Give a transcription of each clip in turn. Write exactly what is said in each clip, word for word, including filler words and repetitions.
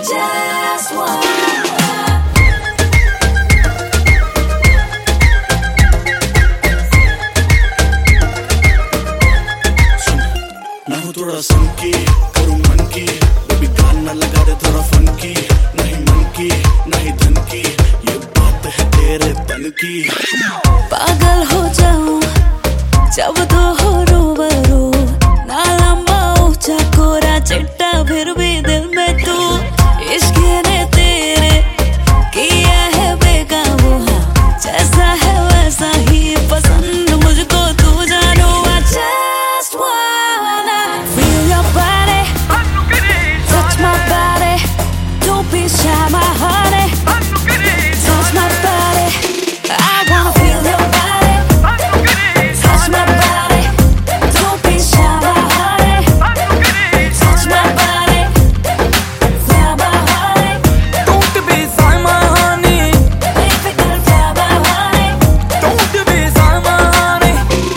just want थोड़ा संकी करूं मन की, बेबी गाना लगा दे थोड़ा फंकी, नहीं मन की नहीं धन की, ये बात है तेरे तन की। पागल हो जाऊं जब तो हो रूबरू, ना लंबा ऊंचा कोरा चिट्टा फिर भी दिल में तू, इश्क ने तेरे किया है बेकाबू, हाँ जैसा है वैसा ही पसंद मुझको तू जानो। I just wanna feel your body, touch my body, don't be shy my honey, touch my body, I wanna feel your body, touch my body, don't be shy my honey, touch my body, feel my honey, don't be shy my honey, baby girl feel my honey, don't be shy my honey.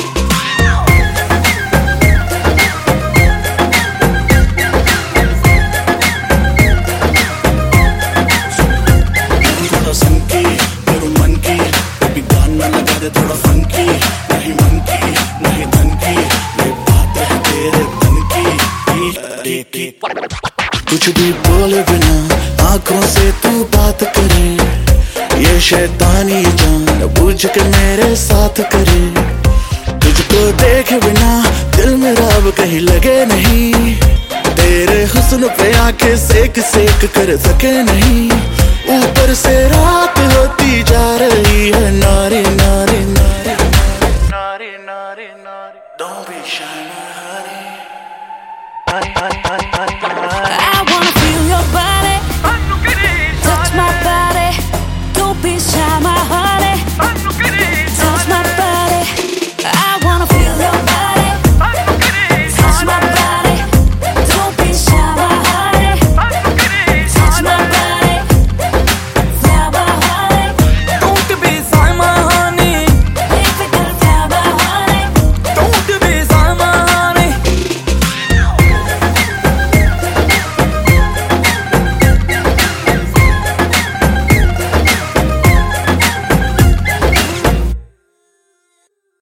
थोड़ा संकी करूं मन की, baby गाना लगा दे थोड़ा funky, नहीं मन की नहीं धन की, ये बात है तेरे तन की। कुछ भी बोले बिना आंखों से तू बात करे, ये शैतानी जान बूझ के मेरे साथ करे, तुझको देखे बिना दिल मेरा अब कहीं लगे नहीं, तेरे हुस्न पे आके सेक सेक कर सके नहीं, ऊपर से रात होती जा रही है नारी नारी नारी नारी नारी नारी, don't be shy my honey, honey honey honey honey honey. I wanna feel your body, touch my body, don't be shy.